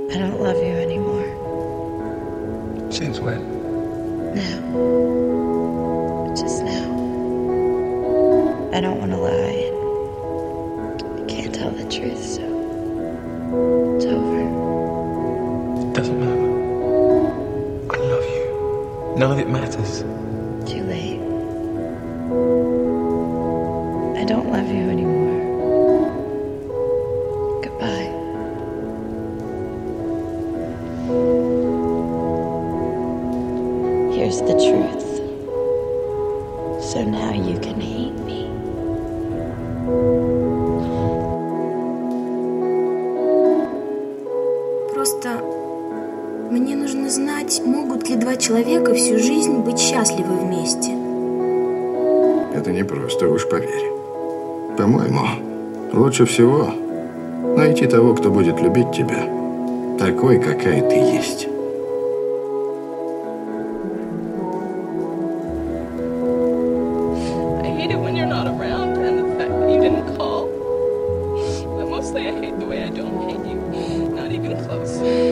I don't love you anymore. Since when? Now. Just now. I don't want to lie. I can't tell the truth, so it's over. It doesn't matter. I love you. None of it matters. Too late. I don't love you anymore. Goodbye. Here's the truth. So now you can hate me. Просто мне нужно знать, могут ли два человека всю жизнь быть счастливы вместе. Это непросто, уж поверь. По-моему, лучше всего найти того, кто будет любить тебя такой, какая ты есть. I hate it when you're not around and the fact that you didn't call. But mostly I hate the way I don't hate you. Not even close.